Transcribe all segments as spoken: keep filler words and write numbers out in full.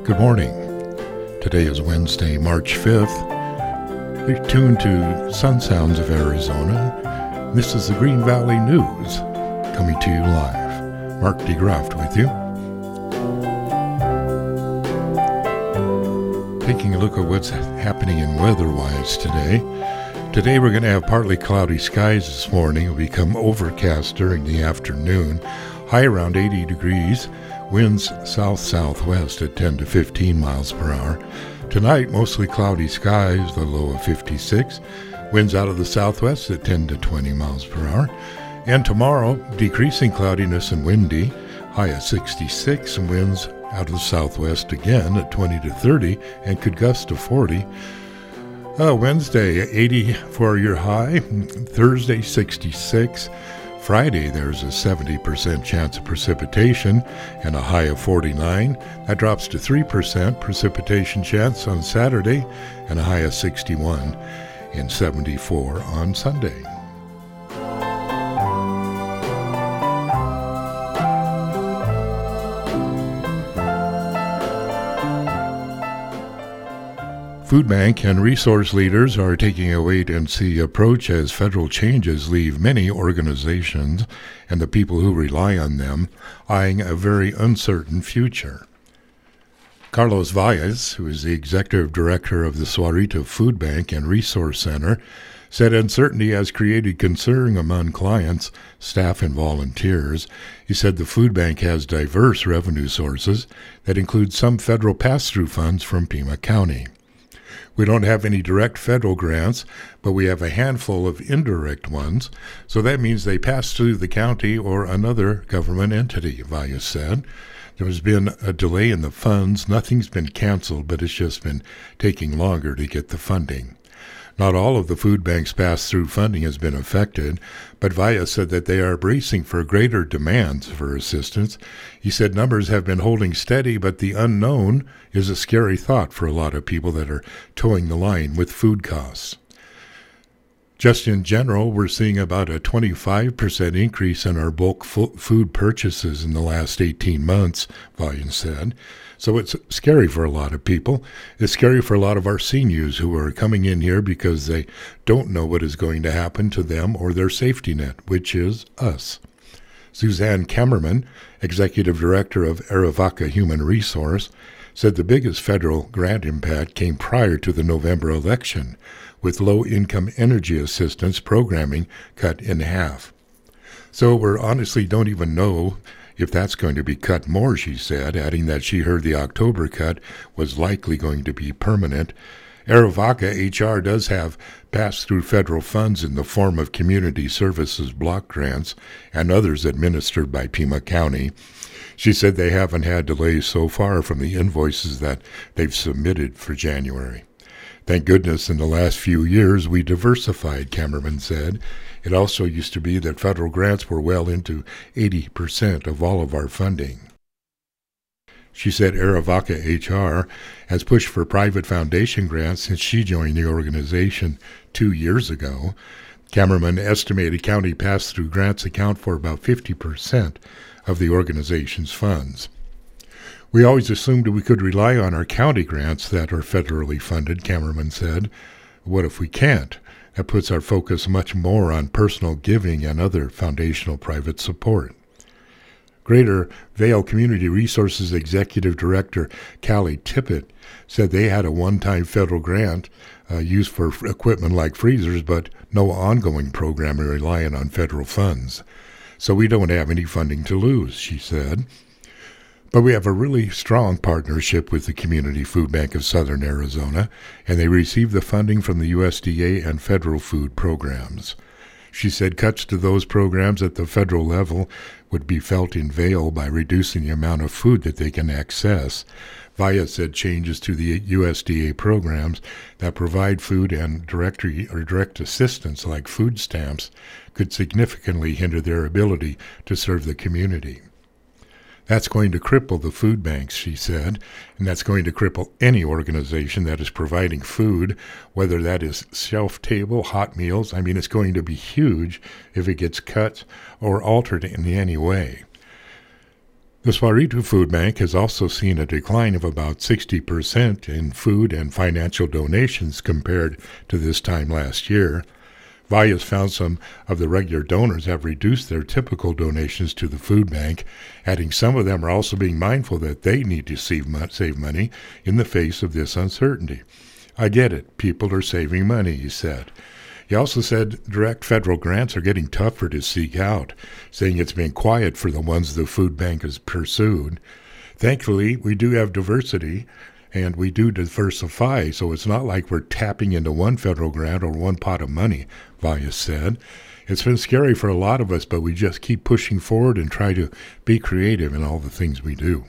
Good morning. Today is Wednesday, March fifth. You're tuned to Sun Sounds of Arizona. This is the Green Valley News, coming to you live. Mark DeGraft with you. Taking a look at what's happening in weather-wise today. Today we're going to have partly cloudy skies this morning. It'll become overcast during the afternoon. High around eighty degrees. Winds south-southwest at ten to fifteen miles per hour. Tonight, mostly cloudy skies, the low of fifty-six. Winds out of the southwest at ten to twenty miles per hour. And tomorrow, decreasing cloudiness and windy, high of sixty-six, and winds out of the southwest again at twenty to thirty, and could gust to forty. Uh, Wednesday, eighty for your high. Thursday, sixty-six. Friday, there's a seventy percent chance of precipitation and a high of forty-nine. That drops to three percent precipitation chance on Saturday and a high of sixty-one and seventy-four on Sunday. Food bank and resource leaders are taking a wait-and-see approach as federal changes leave many organizations and the people who rely on them eyeing a very uncertain future. Carlos Valles, who is the executive director of the Sahuarito Food Bank and Resource Center, said uncertainty has created concern among clients, staff, and volunteers. He said the food bank has diverse revenue sources that include some federal pass-through funds from Pima County. We don't have any direct federal grants, but we have a handful of indirect ones, so that means they pass through the county or another government entity, Valles said. There's been a delay in the funds. Nothing's been canceled, but it's just been taking longer to get the funding. Not all of the food bank's pass-through funding has been affected, but Valles said that they are bracing for greater demands for assistance. He said numbers have been holding steady, but the unknown is a scary thought for a lot of people that are towing the line with food costs. Just in general, we're seeing about a twenty-five percent increase in our bulk fo- food purchases in the last eighteen months, Valles said. So it's scary for a lot of people. It's scary for a lot of our seniors who are coming in here because they don't know what is going to happen to them or their safety net, which is us. Suzanne Kammerman, executive director of Arivaca Human Resource, said the biggest federal grant impact came prior to the November election, with low-income energy assistance programming cut in half. So we honestly don't even know if that's going to be cut more, she said, adding that she heard the October cut was likely going to be permanent. Arivaca H R does have pass-through federal funds in the form of community services block grants and others administered by Pima County. She said they haven't had delays so far from the invoices that they've submitted for January. Thank goodness in the last few years we diversified, Kammerman said. It also used to be that federal grants were well into eighty percent of all of our funding. She said Arivaca H R has pushed for private foundation grants since she joined the organization two years ago. Kammerman estimated county pass-through grants account for about fifty percent of the organization's funds. We always assumed we could rely on our county grants that are federally funded, Kammerman said. What if we can't? That puts our focus much more on personal giving and other foundational private support. Greater Vail Community Resources Executive Director Callie Tippett said they had a one-time federal grant uh, used for f- equipment like freezers, but no ongoing program relying on federal funds. So we don't have any funding to lose, she said. But we have a really strong partnership with the Community Food Bank of Southern Arizona, and they receive the funding from the U S D A and federal food programs. She said cuts to those programs at the federal level would be felt in Vail by reducing the amount of food that they can access. Valles said changes to the U S D A programs that provide food and directory or direct assistance like food stamps could significantly hinder their ability to serve the community. That's going to cripple the food banks, she said, and that's going to cripple any organization that is providing food, whether that is shelf-table, hot meals. I mean, it's going to be huge if it gets cut or altered in any way. The Swarito Food Bank has also seen a decline of about sixty percent in food and financial donations compared to this time last year. Valles found some of the regular donors have reduced their typical donations to the food bank, adding some of them are also being mindful that they need to save money in the face of this uncertainty. I get it. People are saving money, he said. He also said direct federal grants are getting tougher to seek out, saying it's been quiet for the ones the food bank has pursued. Thankfully, we do have diversity, and we do diversify, so it's not like we're tapping into one federal grant or one pot of money, Valles said. It's been scary for a lot of us, but we just keep pushing forward and try to be creative in all the things we do.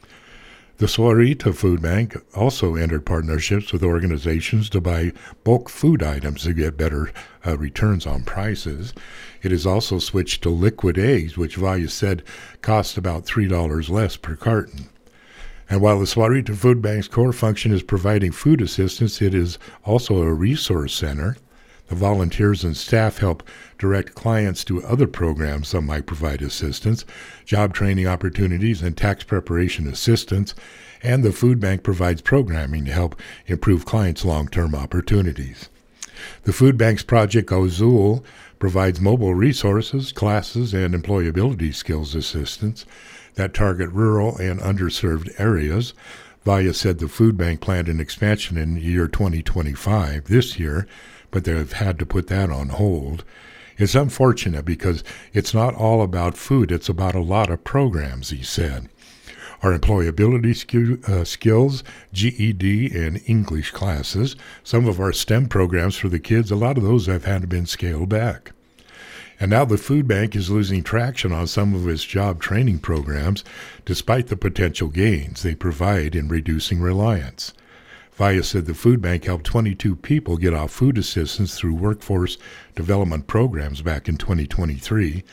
The Swarito Food Bank also entered partnerships with organizations to buy bulk food items to get better uh, returns on prices. It has also switched to liquid eggs, which Valles said cost about three dollars less per carton. And while the Swarito Food Bank's core function is providing food assistance, it is also a resource center. The volunteers and staff help direct clients to other programs that might provide assistance, job training opportunities, and tax preparation assistance, and the food bank provides programming to help improve clients' long-term opportunities. The food bank's Project Azul provides mobile resources, classes, and employability skills assistance that target rural and underserved areas. Valles said the food bank planned an expansion in the year twenty twenty-five, this year, but they've had to put that on hold. It's unfortunate because it's not all about food, it's about a lot of programs, he said. Our employability sk- uh, skills, G E D, and English classes, some of our STEM programs for the kids, a lot of those have had to been scaled back. And now the food bank is losing traction on some of its job training programs, despite the potential gains they provide in reducing reliance. Valles said the food bank helped twenty-two people get off food assistance through workforce development programs back in twenty twenty-three.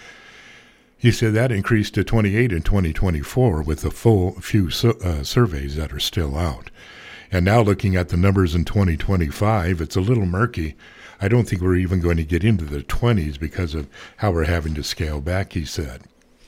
He said that increased to twenty-eight in twenty twenty-four with the full few uh, surveys that are still out. And now looking at the numbers in twenty twenty-five, it's a little murky. I don't think we're even going to get into the twenties because of how we're having to scale back, he said.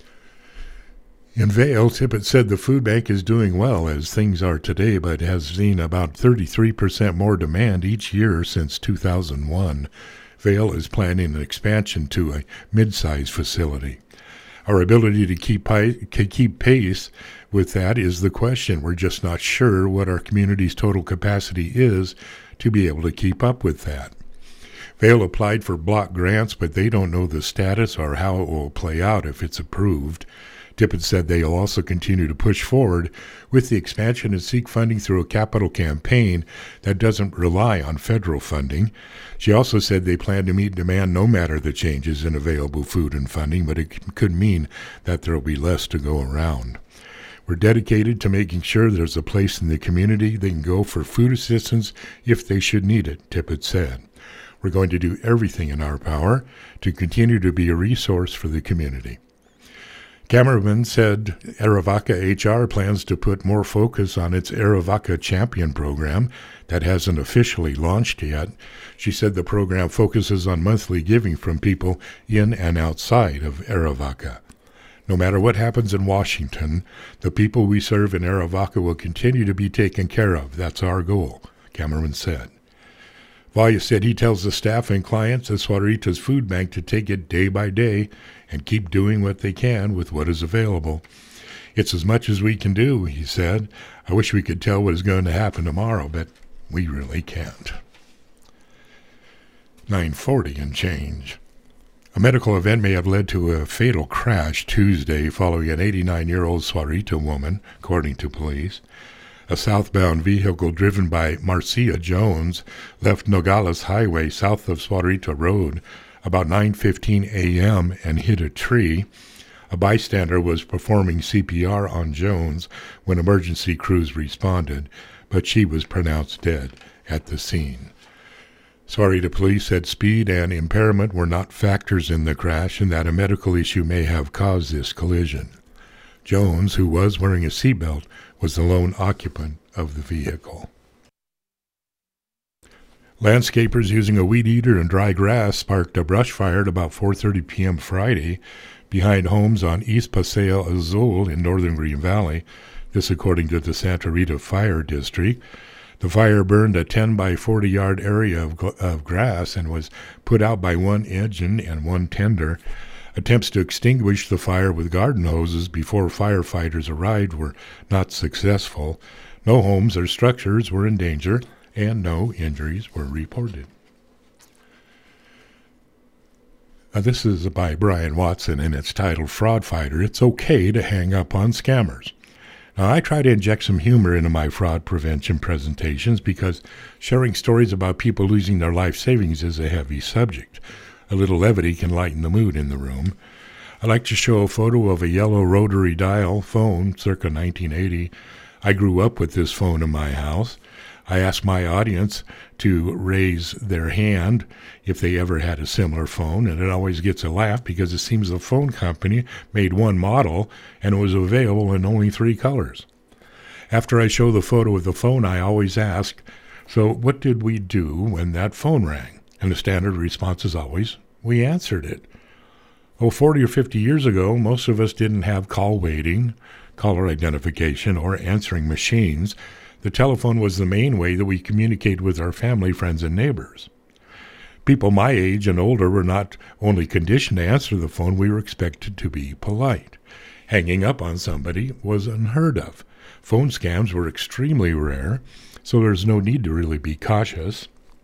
In Vail, Tippett said the food bank is doing well as things are today, but has seen about thirty-three percent more demand each year since two thousand one. Vail is planning an expansion to a mid-sized facility. Our ability to keep, pi- to keep pace with that is the question. We're just not sure what our community's total capacity is to be able to keep up with that. Vail applied for block grants, but they don't know the status or how it will play out if it's approved. Tippett said they'll also continue to push forward with the expansion and seek funding through a capital campaign that doesn't rely on federal funding. She also said they plan to meet demand no matter the changes in available food and funding, but it could mean that there will be less to go around. We're dedicated to making sure there's a place in the community they can go for food assistance if they should need it, Tippett said. We're going to do everything in our power to continue to be a resource for the community. Cameron said Arivaca H R plans to put more focus on its Arivaca Champion program that hasn't officially launched yet. She said the program focuses on monthly giving from people in and outside of Arivaca. No matter what happens in Washington, the people we serve in Arivaca will continue to be taken care of. That's our goal, Cameron said. Valles said he tells the staff and clients at Swarito's Food Bank to take it day by day and keep doing what they can with what is available. It's as much as we can do, he said. I wish we could tell what is going to happen tomorrow, but we really can't. nine forty and change. A medical event may have led to a fatal crash Tuesday following an eighty-nine-year-old Swarito woman, according to police. A southbound vehicle driven by Marcia Jones left Nogales Highway south of Swarito Road about nine fifteen a.m. and hit a tree. A bystander was performing C P R on Jones when emergency crews responded, but she was pronounced dead at the scene. Swarito police said speed and impairment were not factors in the crash and that a medical issue may have caused this collision. Jones, who was wearing a seatbelt, was the lone occupant of the vehicle. Landscapers using a weed eater and dry grass sparked a brush fire at about four thirty p.m. Friday. behind homes on East Paseo Azul in northern Green Valley, this according to the Santa Rita Fire District. The fire burned a ten by forty yard area of, of grass and was put out by one engine and one tender. Attempts to extinguish the fire with garden hoses before firefighters arrived were not successful. No homes or structures were in danger, and no injuries were reported. Now, this is by Brian Watson, and it's titled Fraud Fighter. It's okay to hang up on scammers. Now, I try to inject some humor into my fraud prevention presentations because sharing stories about people losing their life savings is a heavy subject. A little levity can lighten the mood in the room. I like to show a photo of a yellow rotary dial phone circa nineteen eighty. I grew up with this phone in my house. I ask my audience to raise their hand if they ever had a similar phone, and it always gets a laugh because it seems the phone company made one model and it was available in only three colors. After I show the photo of the phone, I always ask, so what did we do when that phone rang? And the standard response is always, we answered it. Oh, forty or fifty years ago, most of us didn't have call waiting, caller identification, or answering machines. The telephone was the main way that we communicate with our family, friends, and neighbors. People my age and older were not only conditioned to answer the phone, we were expected to be polite. Hanging up on somebody was unheard of. Phone scams were extremely rare, so there's no need to really be cautious.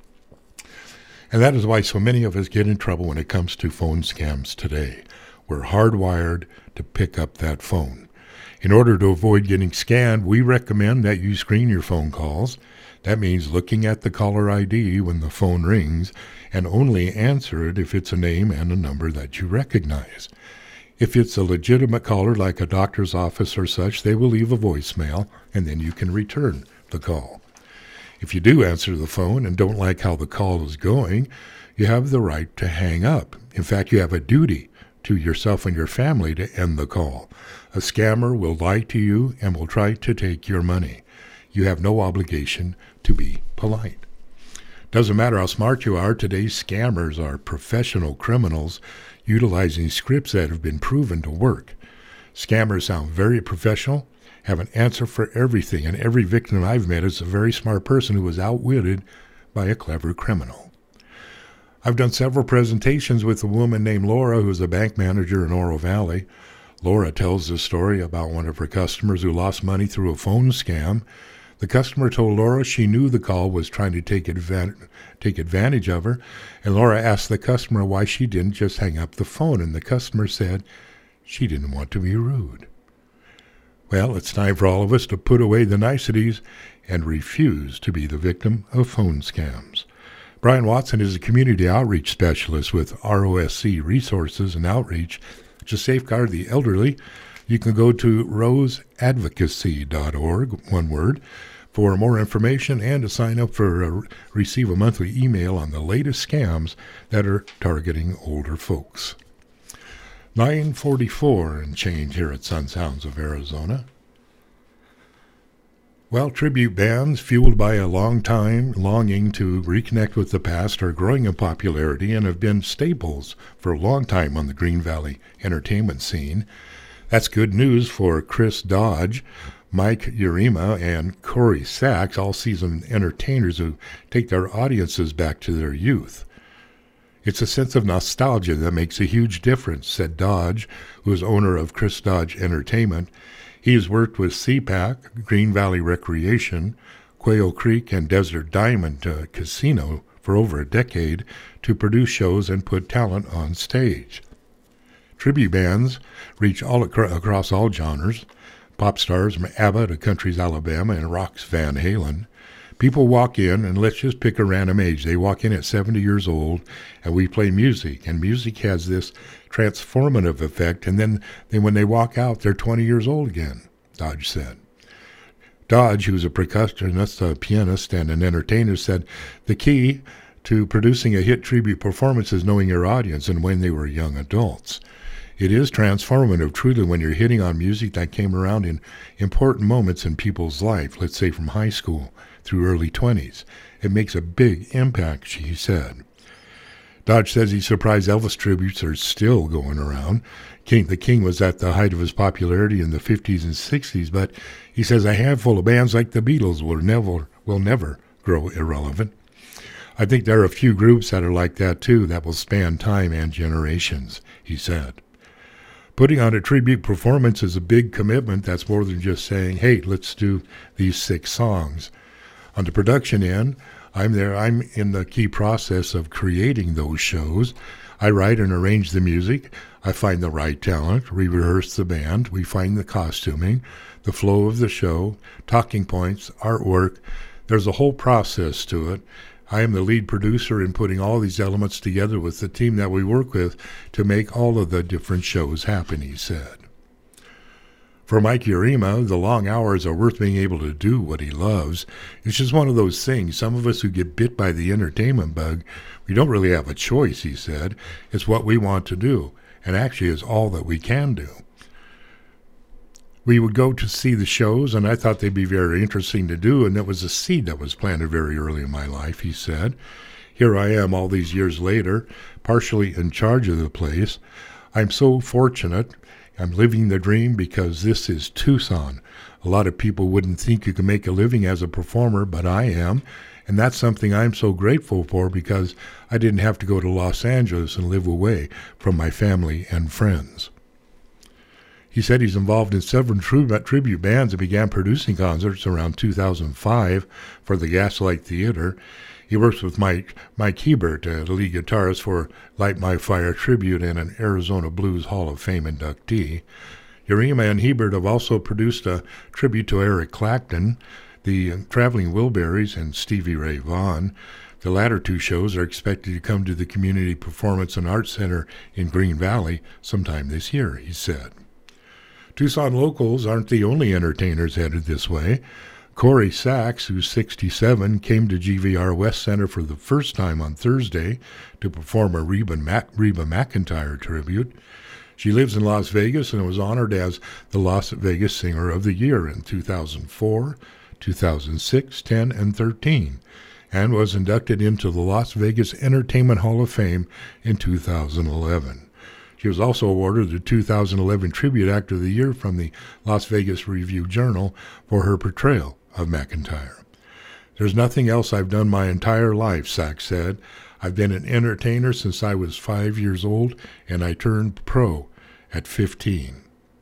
And that is why so many of us get in trouble when it comes to phone scams today. We're hardwired to pick up that phone. In order to avoid getting scammed, we recommend that you screen your phone calls. That means looking at the caller I D when the phone rings and only answer it if it's a name and a number that you recognize. If it's a legitimate caller like a doctor's office or such, they will leave a voicemail and then you can return the call. If you do answer the phone and don't like how the call is going, you have the right to hang up. In fact, you have a duty to yourself and your family to end the call. A scammer will lie to you and will try to take your money. You have no obligation to be polite. Doesn't matter how smart you are, today's scammers are professional criminals utilizing scripts that have been proven to work. Scammers sound very professional, have an answer for everything, and every victim I've met is a very smart person who was outwitted by a clever criminal. I've done several presentations with a woman named Laura, who's a bank manager in Oro Valley. Laura tells the story about one of her customers who lost money through a phone scam. The customer told Laura she knew the call was trying to take, advan- take advantage of her, and Laura asked the customer why she didn't just hang up the phone, and the customer said she didn't want to be rude. Well, it's time for all of us to put away the niceties and refuse to be the victim of phone scams. Brian Watson is a community outreach specialist with R O S C Resources and Outreach to safeguard the elderly. You can go to rose advocacy dot org, one word, for more information and to sign up for a, receive a monthly email on the latest scams that are targeting older folks. nine forty-four and change here at Sun Sounds of Arizona. Well, tribute bands fueled by a long time longing to reconnect with the past are growing in popularity and have been staples for a long time on the Green Valley entertainment scene. That's good news for Chris Dodge, Mike Urema, and Corey Sachs, all seasoned entertainers who take their audiences back to their youth. It's a sense of nostalgia that makes a huge difference, said Dodge, who is owner of Chris Dodge Entertainment. He has worked with C PAC, Green Valley Recreation, Quail Creek, and Desert Diamond uh, Casino for over a decade to produce shows and put talent on stage. Tribute bands reach all ac- across all genres, pop stars from ABBA to Country's Alabama and rock's Van Halen. People walk in, and let's just pick a random age. They walk in at seventy years old, and we play music, and music has this transformative effect, and then, then when they walk out, they're twenty years old again, Dodge said. Dodge, who's a percussionist, a pianist, and an entertainer, said, the key to producing a hit tribute performance is knowing your audience and when they were young adults. It is transformative, truly, when you're hitting on music that came around in important moments in people's life, let's say from high school through early twenties. It makes a big impact, she said. Dodge says he's surprised Elvis tributes are still going around. King, the King was at the height of his popularity in the fifties and sixties, but he says a handful of bands like the Beatles will never will never grow irrelevant. I think there are a few groups that are like that too, that will span time and generations, he said. Putting on a tribute performance is a big commitment that's more than just saying, hey, let's do these six songs. On the production end, I'm there. I'm in the key process of creating those shows. I write and arrange the music. I find the right talent. We rehearse the band. We find the costuming, the flow of the show, talking points, artwork. There's a whole process to it. I am the lead producer in putting all these elements together with the team that we work with to make all of the different shows happen, he said. For Mike Urema, the long hours are worth being able to do what he loves. It's just one of those things. Some of us who get bit by the entertainment bug, we don't really have a choice, he said. It's what we want to do, and actually is all that we can do. We would go to see the shows, and I thought they'd be very interesting to do, and that was a seed that was planted very early in my life, he said. Here I am all these years later, partially in charge of the place. I'm so fortunate. I'm living the dream because this is Tucson. A lot of people wouldn't think you can make a living as a performer, but I am, and that's something I'm so grateful for because I didn't have to go to Los Angeles and live away from my family and friends. He said he's involved in several tribute bands and began producing concerts around two thousand five for the Gaslight Theater. He works with Mike, Mike Hebert, a lead guitarist for Light My Fire Tribute and an Arizona Blues Hall of Fame inductee. Urema and Hebert have also produced a tribute to Eric Clapton, the Traveling Wilburys, and Stevie Ray Vaughan. The latter two shows are expected to come to the Community Performance and Arts Center in Green Valley sometime this year, he said. Tucson locals aren't the only entertainers headed this way. Corey Sachs, who's sixty-seven, came to G V R West Center for the first time on Thursday to perform a Reba, Mac- Reba McEntire tribute. She lives in Las Vegas and was honored as the Las Vegas Singer of the Year in two thousand four, two thousand six, ten, and thirteen, and was inducted into the Las Vegas Entertainment Hall of Fame in two thousand eleven. She was also awarded the two thousand eleven Tribute Actor of the Year from the Las Vegas Review-Journal for her portrayal of McEntire. There's nothing else I've done my entire life, Sachs said. I've been an entertainer since I was five years old, and I turned pro at fifteen.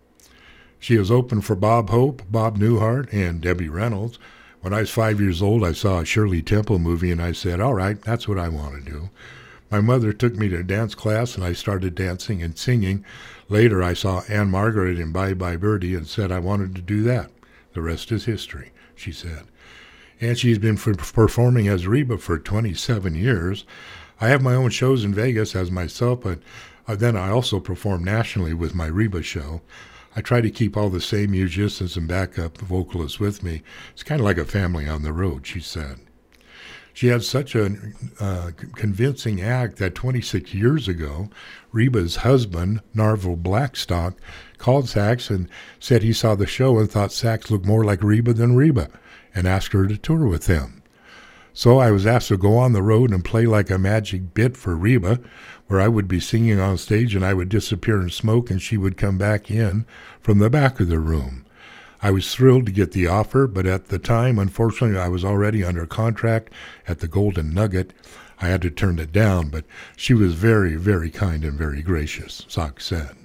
She has opened for Bob Hope, Bob Newhart, and Debbie Reynolds. When I was five years old, I saw a Shirley Temple movie, and I said, all right, that's what I want to do. My mother took me to dance class, and I started dancing and singing. Later, I saw Anne Margaret in Bye Bye Birdie and said I wanted to do that. The rest is history, she said. And she's been f- performing as Reba for twenty-seven years. I have my own shows in Vegas as myself, but uh, then I also perform nationally with my Reba show. I try to keep all the same musicians and backup vocalists with me. It's kind of like a family on the road, she said. She had such a uh, convincing act that twenty-six years ago, Reba's husband, Narvel Blackstock, called Sachs and said he saw the show and thought Sachs looked more like Reba than Reba and asked her to tour with them. So I was asked to go on the road and play like a magic bit for Reba, where I would be singing on stage and I would disappear in smoke and she would come back in from the back of the room. I was thrilled to get the offer, but at the time, unfortunately, I was already under contract at the Golden Nugget. I had to turn it down, but she was very, very kind and very gracious, Sachs said.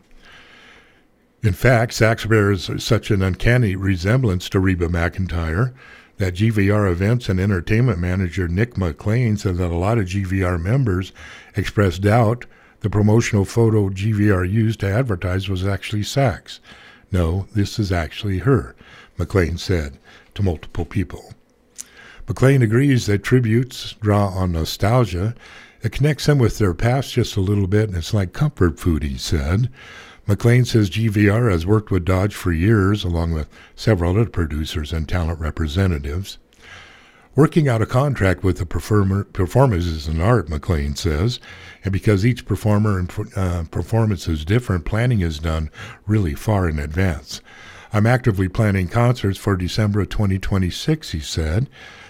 In fact, Sachs bears such an uncanny resemblance to Reba McEntire that G V R events and entertainment manager Nick McLean said that a lot of G V R members expressed doubt the promotional photo G V R used to advertise was actually Sachs. No, this is actually her, McLean said to multiple people. McLean agrees that tributes draw on nostalgia. It connects them with their past just a little bit, and it's like comfort food, he said. McLean says G V R has worked with Dodge for years, along with several other producers and talent representatives. Working out a contract with the performer, performers is an art, McLean says, and because each performer and uh, performance is different, planning is done really far in advance. I'm actively planning concerts for December of twenty twenty-six, he said.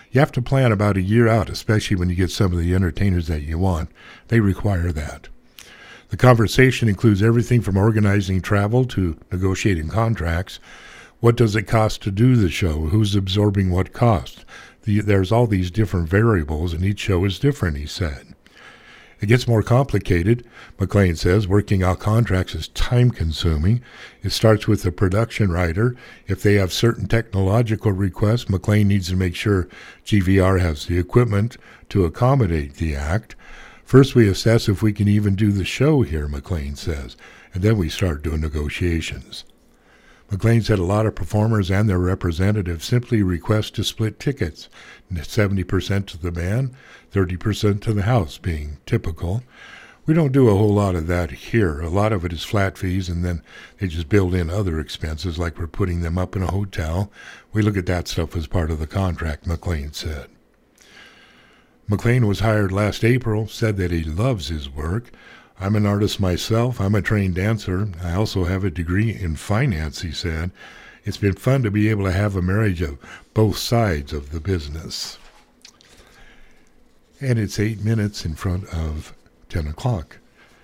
You have to plan about a year out, especially when you get some of the entertainers that you want. They require that. The conversation includes everything from organizing travel to negotiating contracts. What does it cost to do the show? Who's absorbing what cost? The, there's all these different variables, and each show is different, he said. It gets more complicated, McLean says. Working out contracts is time-consuming. It starts with the production writer. If they have certain technological requests, McLean needs to make sure G V R has the equipment to accommodate the act. First, we assess if we can even do the show here, McLean says, and then we start doing negotiations. McLean said a lot of performers and their representatives simply request to split tickets, seventy percent to the band, thirty percent to the house being typical. We don't do a whole lot of that here. A lot of it is flat fees, and then they just build in other expenses, like we're putting them up in a hotel. We look at that stuff as part of the contract, McLean said. McLean was hired last April, said that he loves his work. I'm an artist myself. I'm a trained dancer. I also have a degree in finance, he said. It's been fun to be able to have a marriage of both sides of the business. And it's eight minutes in front of ten o'clock.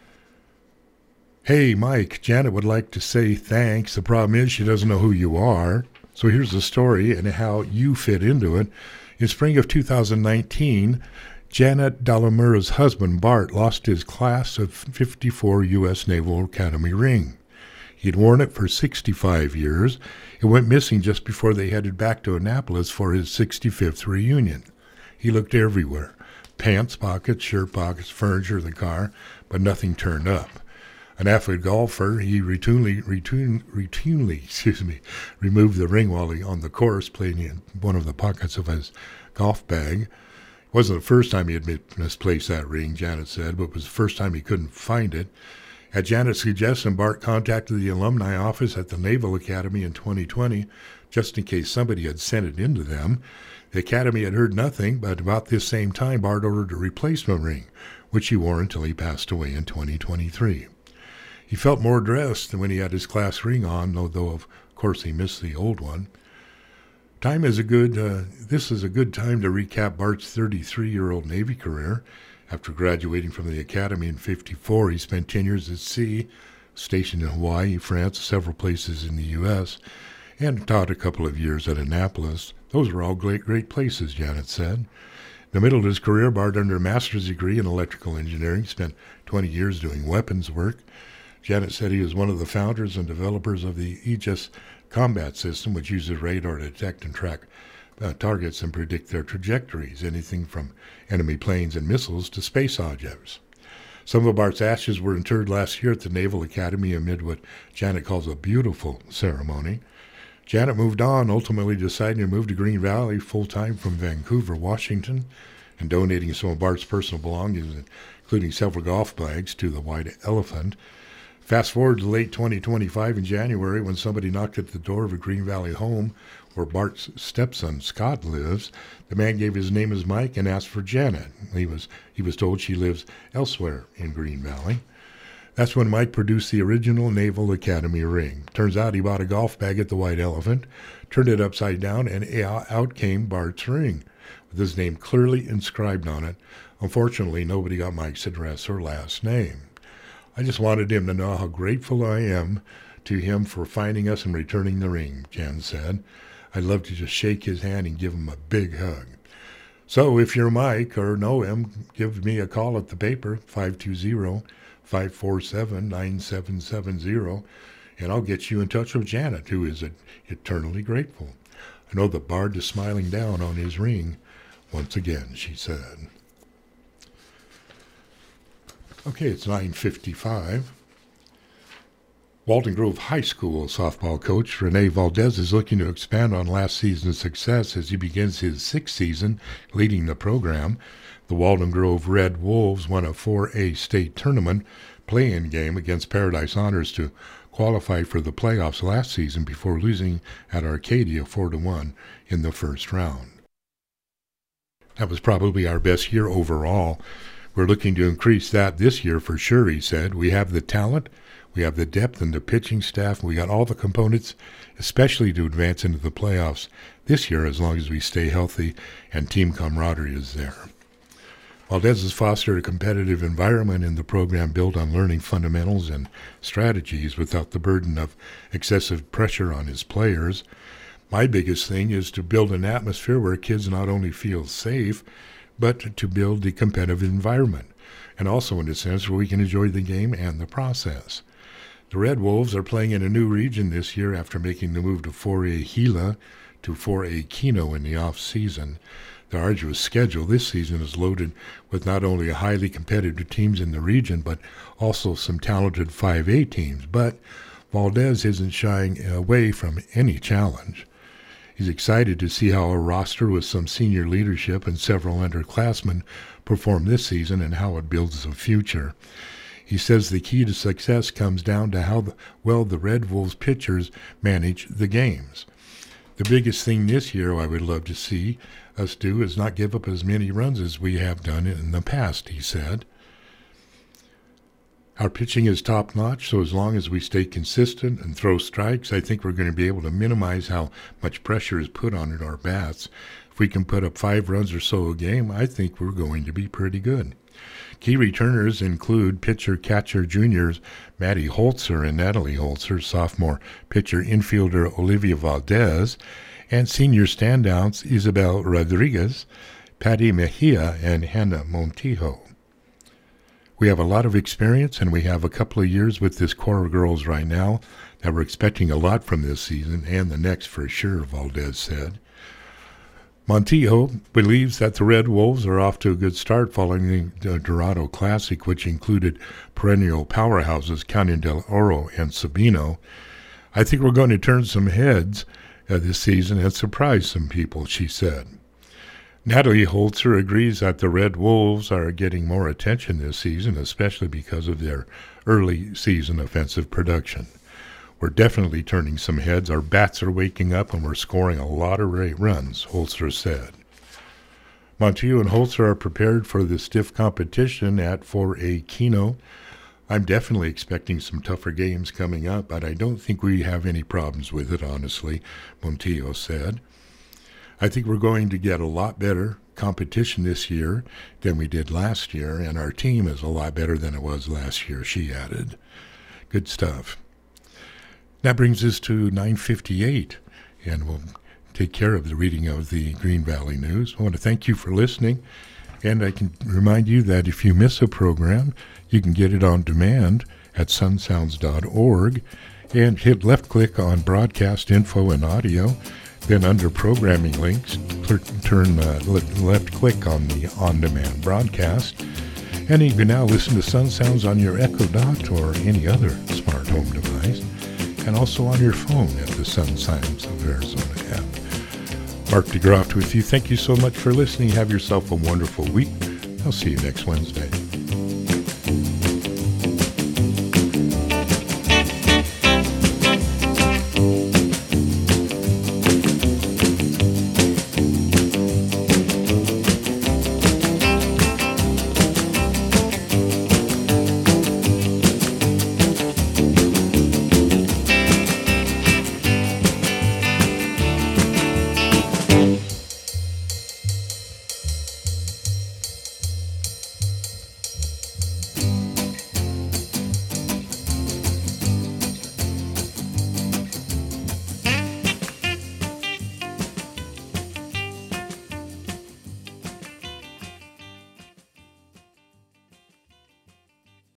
Hey, Mike, Janet would like to say thanks. The problem is she doesn't know who you are. So here's the story and how you fit into it. In spring of two thousand nineteen, Janet Dallamura's husband, Bart, lost his class of fifty-four U S Naval Academy ring. He'd worn it for sixty-five years. It went missing just before they headed back to Annapolis for his sixty-fifth reunion. He looked everywhere. Pants pockets, shirt pockets, furniture, the car, but nothing turned up. An avid golfer, he routinely, routine, routinely excuse me, removed the ring while he on the course, playing in one of the pockets of his golf bag. It wasn't the first time he had misplaced that ring, Janet said, but it was the first time he couldn't find it. At Janet's suggestion, Bart contacted the alumni office at the Naval Academy in twenty twenty, just in case somebody had sent it into them. The Academy had heard nothing, but about this same time, Bart ordered a replacement ring, which he wore until he passed away in twenty twenty-three. He felt more dressed than when he had his class ring on, although of course he missed the old one. Time is a good, uh, this is a good time to recap Bart's thirty-three-year-old Navy career. After graduating from the Academy in fifty-four, he spent ten years at sea, stationed in Hawaii, France, several places in the U S, and taught a couple of years at Annapolis. Those were all great, great places, Janet said. In the middle of his career, Bart earned a master's degree in electrical engineering, spent twenty years doing weapons work. Janet said he was one of the founders and developers of the Aegis combat system, which uses radar to detect and track uh, targets and predict their trajectories, anything from enemy planes and missiles to space objects. Some of Bart's ashes were interred last year at the Naval Academy amid what Janet calls a beautiful ceremony. Janet moved on, ultimately deciding to move to Green Valley full-time from Vancouver, Washington, and donating some of Bart's personal belongings, including several golf bags, to the White Elephant. Fast forward to late twenty twenty-five in January, when somebody knocked at the door of a Green Valley home where Bart's stepson, Scott, lives. The man gave his name as Mike and asked for Janet. He was, he was told she lives elsewhere in Green Valley. That's when Mike produced the original Naval Academy ring. Turns out he bought a golf bag at the White Elephant, turned it upside down, and out came Bart's ring, with his name clearly inscribed on it. Unfortunately, nobody got Mike's address or last name. I just wanted him to know how grateful I am to him for finding us and returning the ring, Jan said. I'd love to just shake his hand and give him a big hug. So if you're Mike or know him, give me a call at the paper, five two zero, five four seven, nine seven seven zero, and I'll get you in touch with Janet, who is eternally grateful. I know that Bart is smiling down on his ring once again, she said. Okay, it's nine fifty-five. Walton Grove High School softball coach Rene Valdez is looking to expand on last season's success as he begins his sixth season leading the program. The Walton Grove Red Wolves won a four A state tournament play-in game against Paradise Honors to qualify for the playoffs last season before losing at Arcadia four to one in the first round. That was probably our best year overall. We're looking to increase that this year for sure, he said. We have the talent, we have the depth and the pitching staff, and we got all the components, especially to advance into the playoffs this year as long as we stay healthy and team camaraderie is there. Valdez has fostered a competitive environment in the program built on learning fundamentals and strategies without the burden of excessive pressure on his players. My biggest thing is to build an atmosphere where kids not only feel safe, but to build the competitive environment, and also in a sense where we can enjoy the game and the process. The Red Wolves are playing in a new region this year after making the move to four A Gila to four A Kino in the off-season. The arduous schedule this season is loaded with not only highly competitive teams in the region, but also some talented five A teams. But Valdez isn't shying away from any challenge. He's excited to see how a roster with some senior leadership and several underclassmen perform this season and how it builds the future. He says the key to success comes down to how the, well the Red Wolves pitchers manage the games. The biggest thing this year I would love to see us do is not give up as many runs as we have done in the past, he said. Our pitching is top-notch, so as long as we stay consistent and throw strikes, I think we're going to be able to minimize how much pressure is put on our bats. If we can put up five runs or so a game, I think we're going to be pretty good. Key returners include pitcher-catcher juniors Maddie Holzer and Natalie Holzer, sophomore pitcher-infielder Olivia Valdez, and senior standouts Isabel Rodriguez, Patty Mejia, and Hannah Montijo. We have a lot of experience, and we have a couple of years with this core of girls right now that we're expecting a lot from this season and the next for sure, Valdez said. Montijo believes that the Red Wolves are off to a good start following the Dorado Classic, which included perennial powerhouses Canyon del Oro and Sabino. I think we're going to turn some heads uh, this season and surprise some people, she said. Natalie Holzer agrees that the Red Wolves are getting more attention this season, especially because of their early season offensive production. We're definitely turning some heads. Our bats are waking up, and we're scoring a lot of great runs, Holzer said. Montijo and Holzer are prepared for the stiff competition at four A Kino. I'm definitely expecting some tougher games coming up, but I don't think we have any problems with it, honestly, Montijo said. I think we're going to get a lot better competition this year than we did last year, and our team is a lot better than it was last year, she added. Good stuff. That brings us to nine fifty-eight, and we'll take care of the reading of the Green Valley News. I want to thank you for listening, and I can remind you that if you miss a program, you can get it on demand at sun sounds dot org, and hit left-click on Broadcast Info and Audio. Then under Programming Links, turn uh, left-click on the on-demand broadcast, and you can now listen to Sun Sounds on your Echo Dot or any other smart home device, and also on your phone at the Sun Sounds of Arizona app. Mark DeGroft with you. Thank you so much for listening. Have yourself a wonderful week. I'll see you next Wednesday.